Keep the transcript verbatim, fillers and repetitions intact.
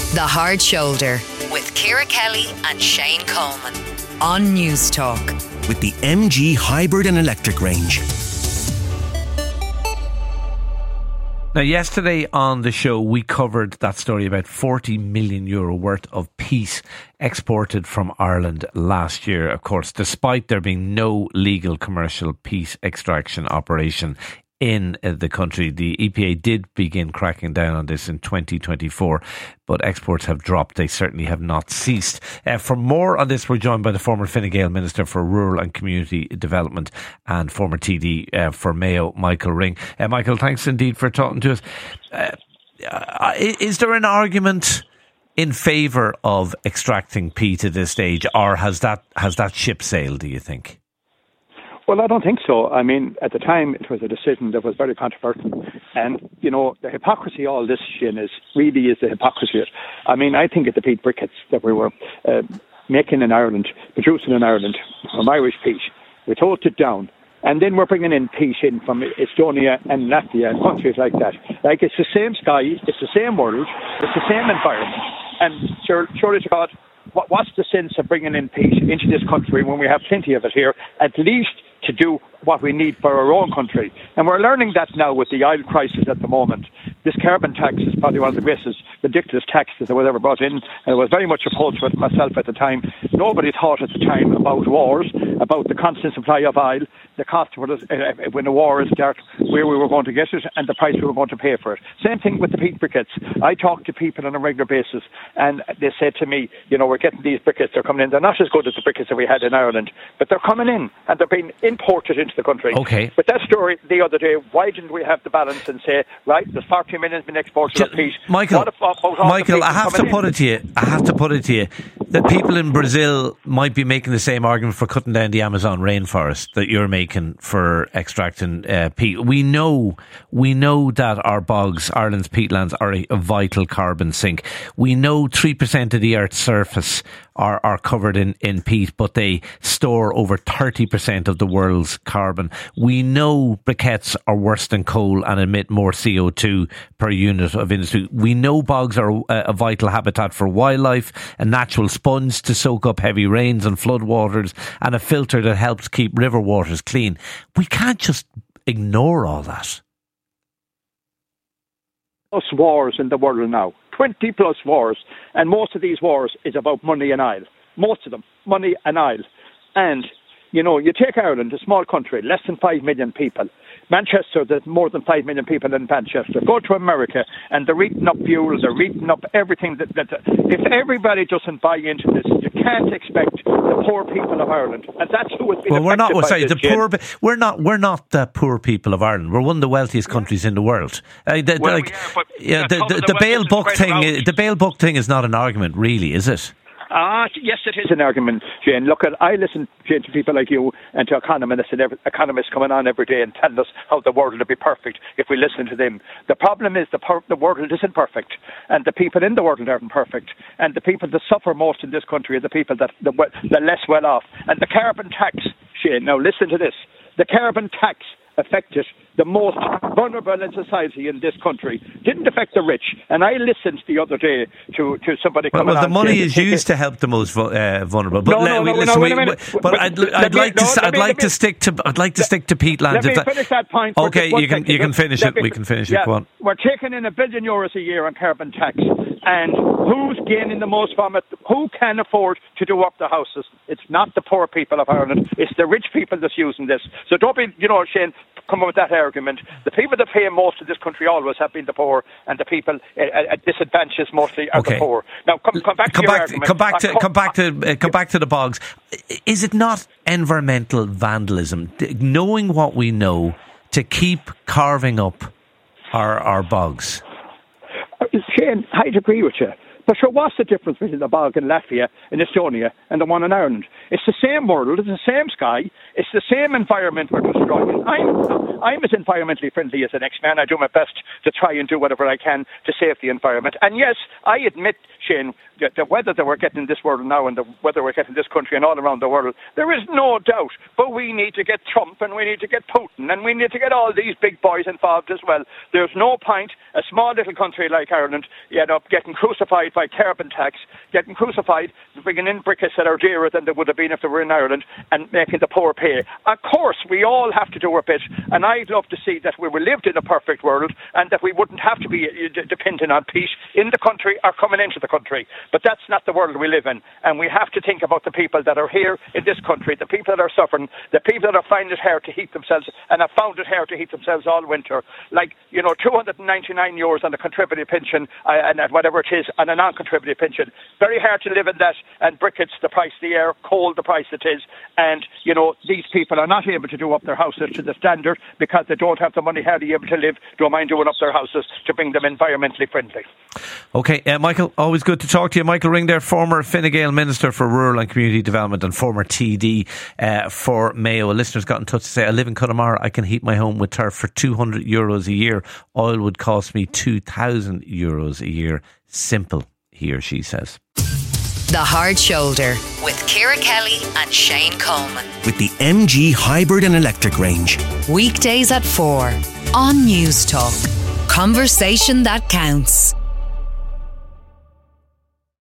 The Hard Shoulder with Ciara Kelly and Shane Coleman on News Talk. With the M G hybrid and electric range. Now, yesterday on the show, we covered that story about forty million euro worth of peat exported from Ireland last year. Of course, despite there being no legal commercial peat extraction operation in the country. The E P A did begin cracking down on this in twenty twenty-four, but exports have dropped. They certainly have not ceased. Uh, for more on this, we're joined by the former Fine Gael Minister for Rural and Community Development and former T D uh, for Mayo, Michael Ring. Uh, Michael, thanks indeed for talking to us. Uh, uh, is there an argument in favour of extracting peat at this stage, or has that has that ship sailed, do you think? Well, I don't think so. I mean, at the time, it was a decision that was very controversial. And, you know, the hypocrisy all this, Shane, is really is the hypocrisy. I mean, I think of the peat briquettes that we were uh, making in Ireland, producing in Ireland, from Irish peat. We told it down. And then we're bringing in peat in from Estonia and Latvia and countries like that. Like, it's the same sky, it's the same world, it's the same environment. And sure, surely to God, what, what's the sense of bringing in peat into this country when we have plenty of it here, at least to do what we need for our own country? And we're learning that now with the oil crisis at the moment. This carbon tax is probably one of the greatest ridiculous taxes that was ever brought in, and I was very much opposed to it myself at the time. Nobody thought at the time about wars, about the constant supply of oil, the cost of it uh, when the war is start, where we were going to get it, and the price we were going to pay for it. Same thing with the peat briquettes. I talk to people on a regular basis, and they said to me, you know, we're getting these briquettes, they're coming in. They're not as good as the briquettes that we had in Ireland, but they're coming in, and they're being imported into the country. Okay. But that story the other day, why didn't we have the balance and say, right, there's forty million been exported of peat. Michael, what about all Michael, the I have to in? put it to you. I have to put it to you that people in Brazil might be making the same argument for cutting down the Amazon rainforest that you're making for extracting uh, peat. We know, we know that our bogs, Ireland's peatlands, are a, a vital carbon sink. We know three percent of the Earth's surface are, are covered in, in peat, but they store over thirty percent of the world's carbon. We know briquettes are worse than coal and emit more C O two per unit of industry. We know bogs are a, a vital habitat for wildlife, a natural sponge to soak up heavy rains and flood waters, and a filter that helps keep river waters clean. We can't just ignore all that. Plus wars in the world now. twenty plus wars. And most of these wars is about money and oil. Most of them. Money and oil. And, you know, you take Ireland, a small country, less than five million people. Manchester, there's more than five million people in Manchester. Go to America and they're eating up fuel, they're eating up everything. That, that, if everybody doesn't buy into this, you can't expect the poor people of Ireland. And that's who has been well, we're not. We're sorry, this, the poor. We're not. We're not the poor people of Ireland. We're one of the wealthiest countries in the world. Uh, the, well, like, yeah, but yeah, the, the, the, the bail book thing. The bail book thing is not an argument, really, is it? Ah, yes, it is an argument, Jane. Look, I listen, Jane, to people like you and to economists and every, economists coming on every day and telling us how the world will be perfect if we listen to them. The problem is the, per- the world isn't perfect, and the people in the world aren't perfect, and the people that suffer most in this country are the people that the, the less well off. And the carbon tax, Shane, now listen to this, the carbon tax affected the most vulnerable in society in this country. Didn't affect the rich. And I listened the other day to, to somebody well, coming well, the on money is saying, used to help the most uh, vulnerable. But no, let, no, we, no, listen, no, we, wait a minute. but But I'd, let I'd me- like no, to. let I'd me- like let to me- stick to. I'd like to stick to peatlands. Let me if that, finish that point. for okay, just one you can. second. You can finish Let it. me- We can finish yeah, it. Go on. We're taking in a billion euros a year on carbon tax, and who's gaining the most from it? Who can afford to do up the houses? It's not the poor people of Ireland. It's the rich people that's using this. So don't be, you know, Shane, come up with that argument. The people that pay most in this country always have been the poor, and the people uh, at disadvantages mostly are Okay. the poor. Now, come, come back to come your back, argument. come back to Uh, come back to uh, come back to the bogs. Is it not environmental vandalism, knowing what we know, to keep carving up our our bogs? Shane, I'd agree with you. But sure, what's the difference between the bog in Latvia and Estonia and the one in Ireland? It's the same world, it's the same sky, it's the same environment we're destroying. I'm, I'm as environmentally friendly as the next man. I do my best to try and do whatever I can to save the environment. And yes, I admit, Shane, that the weather that we're getting in this world now and the weather we're getting in this country and all around the world, there is no doubt. But we need to get Trump and we need to get Putin and we need to get all these big boys involved as well. There's no point, a small little country like Ireland, you know, getting crucified twenty-five carbon tax, getting crucified, bringing in briquettes that are dearer than they would have been if they were in Ireland, and making the poor pay. Of course, we all have to do our bit, and I'd love to see that we were lived in a perfect world and that we wouldn't have to be dependent on peace in the country or coming into the country. But that's not the world we live in, and we have to think about the people that are here in this country, the people that are suffering, the people that are finding it hard to heat themselves and have found it hard to heat themselves all winter. Like, you know, two hundred ninety-nine euros on a contributory pension uh, and uh, whatever it is on a non-contributory pension. Very hard to live in that, and briquettes, the price of the air, coal, the price it is. And, you know, these people are not able to do up their houses to the standard because they don't have the money hardly able to live, don't mind doing up their houses to bring them environmentally friendly. OK, uh, Michael, always good to talk to you. Michael Ring there, former Fine Gael Minister for Rural and Community Development and former T D uh, for Mayo. A listener's got in touch to say, I live in Connemara, I can heat my home with turf for two hundred euros a year. Oil would cost me two thousand euros a year. Simple, he or she says. The Hard Shoulder with Ciara Kelly and Shane Coleman. With the M G Hybrid and Electric range. Weekdays at four on News Talk. Conversation that counts.